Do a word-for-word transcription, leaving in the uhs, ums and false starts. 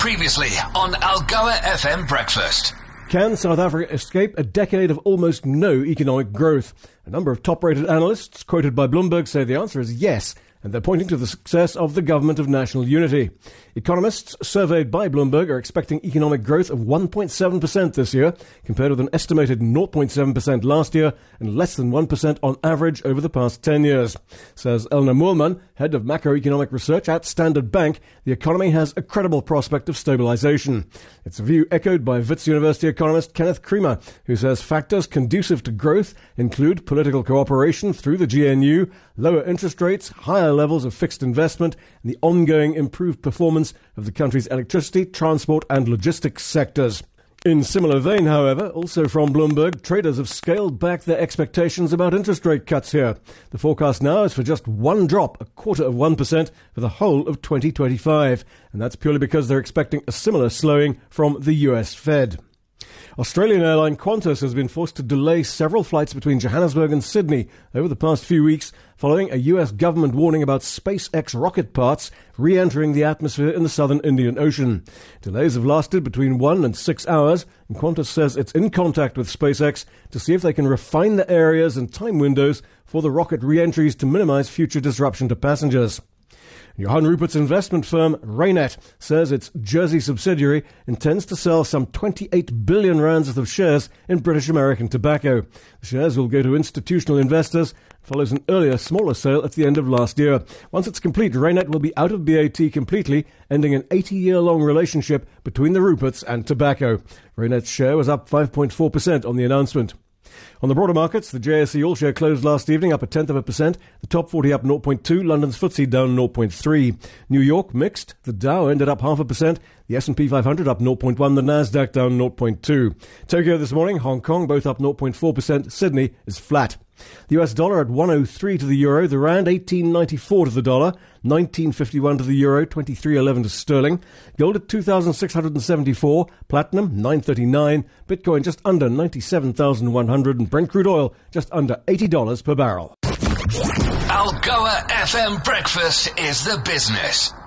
Previously on Algoa F M Breakfast. Can South Africa escape a decade of almost no economic growth? A number of top-rated analysts quoted by Bloomberg say the answer is yes, and they're pointing to the success of the Government of National Unity. Economists surveyed by Bloomberg are expecting economic growth of one point seven percent this year, compared with an estimated zero point seven percent last year and less than one percent on average over the past ten years. Says Elna Moorman, head of macroeconomic research at Standard Bank, the economy has a credible prospect of stabilization. It's a view echoed by Wits University economist Kenneth Creamer, who says factors conducive to growth include political cooperation through the G N U, lower interest rates, higher levels of fixed investment, and the ongoing improved performance of the country's electricity, transport and logistics sectors. In similar vein, however, also from Bloomberg, traders have scaled back their expectations about interest rate cuts here. The forecast now is for just one drop, a quarter of one percent, for the whole of twenty twenty-five. And that's purely because they're expecting a similar slowing from the U S Fed. Australian airline Qantas has been forced to delay several flights between Johannesburg and Sydney over the past few weeks following a U S government warning about SpaceX rocket parts re-entering the atmosphere in the southern Indian Ocean. Delays have lasted between one and six hours, and Qantas says it's in contact with SpaceX to see if they can refine the areas and time windows for the rocket re-entries to minimize future disruption to passengers. Johan Rupert's investment firm Reinet says its Jersey subsidiary intends to sell some twenty-eight billion rands worth of shares in British American Tobacco. The shares will go to institutional investors, follows an earlier smaller sale at the end of last year. Once it's complete, Reinet will be out of B A T completely, ending an eighty-year-long relationship between the Ruperts and tobacco. Reinet's share was up five point four percent on the announcement. On the broader markets, the J S E All Share closed last evening up a tenth of a percent, the top forty up zero point two, London's F T S E down zero point three. New York mixed, the Dow ended up half a percent, the S and P five hundred up zero point one, the Nasdaq down zero point two. Tokyo this morning, Hong Kong both up zero point four percent, Sydney is flat. The U S dollar at one oh three to the euro, the rand eighteen ninety-four to the dollar, nineteen fifty-one to the euro, twenty-three eleven to sterling, gold at two thousand six hundred seventy-four, platinum nine thirty-nine, Bitcoin just under ninety-seven thousand one hundred, and Brent crude oil just under eighty dollars per barrel. Algoa F M Breakfast is the business.